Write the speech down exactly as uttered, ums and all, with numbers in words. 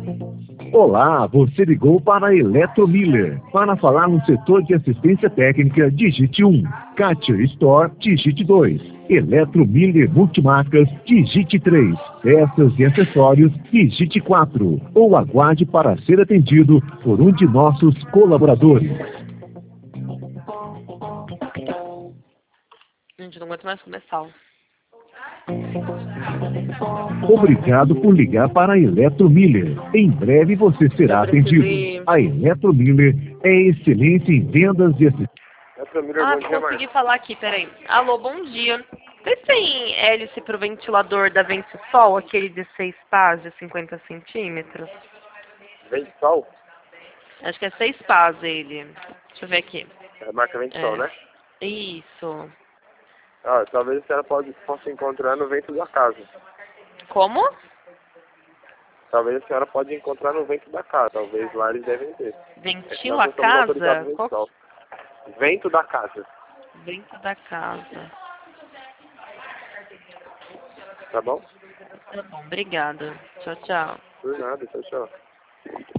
Olá, você ligou para a Eletromiller. Para falar no setor de assistência técnica, digite um. Kátia Store, digite dois. Eletromiller Multimarcas, digite três. Peças e acessórios, digite quatro. Ou aguarde para ser atendido por um de nossos colaboradores. Gente, não aguento mais comer sal. Obrigado por ligar para a Eletromiller. Em breve você será atendido. A Eletromiller é excelência em vendas e assistência. Ah, consegui falar aqui, peraí. Alô, bom dia. Vocês têm hélice pro ventilador da Ventisol, aquele de seis pás de cinquenta centímetros? Ventisol? Acho que é seis pás ele. Deixa eu ver aqui. É a marca Ventisol, É. né? Isso. Ah, talvez a senhora pode, possa encontrar no vento da casa. Como? Talvez a senhora pode encontrar no vento da casa. Talvez lá eles devem ter. Ventila a É que nós não somos casa? autorizados no Qual... Ventisol. Vento da casa. Vento da casa. Tá bom? Tá bom, obrigada. Tchau, tchau. Por nada, tchau, tchau.